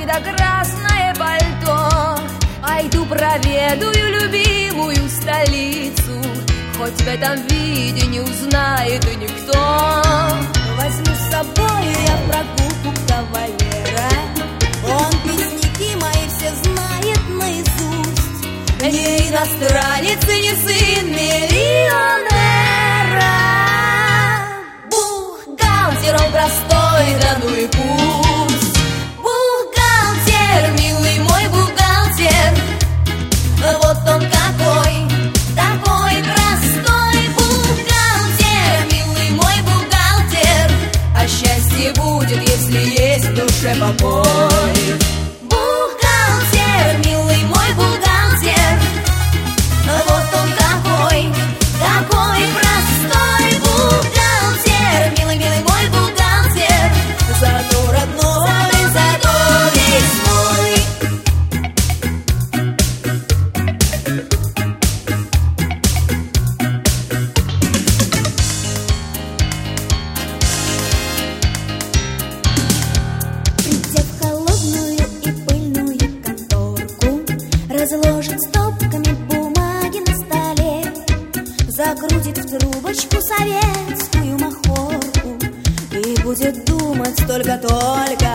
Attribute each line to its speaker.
Speaker 1: да красное пальто. Пойду проведаю любимую столицу, хоть в этом виде не узнает и никто.
Speaker 2: Возьму с собой я прогулку кавалера, он песняки мои все знает наизусть.
Speaker 1: Не иностранец и не сын миллионера. Бухгалтер он простой, да ну и пусть. Бухгалтер, милый мой бухгалтер, вот он какой, такой простой. Бухгалтер, милый мой бухгалтер, а счастье будет, если есть в душе покой. Бухгалтер, милый мой бухгалтер, вот он какой, такой простой. Бухгалтер, милый, милый мой бухгалтер,
Speaker 2: зато родной,
Speaker 1: зато весь мой.
Speaker 2: Придя в холодную и пыльную конторку, разложит стопками бумаги на столе, закрутит в трубочку советскую махорку и будет думать только